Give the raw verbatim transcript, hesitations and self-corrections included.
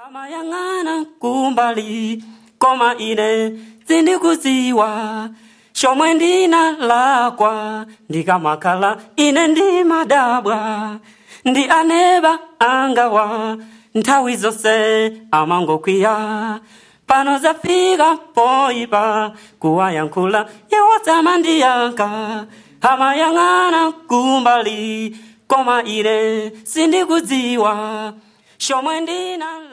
Amayangana kumbali koma ine sindikudziwa shomwe ndinalakwa ndikamakhala ine ndi madabwa ndi aneba angawa nthawi zonse amangokwiya pano zafika poipa kuwayankhula iwo samandiyankha amayang'ana kumbali koma ine sindikudziwa shomwe ndinalakwa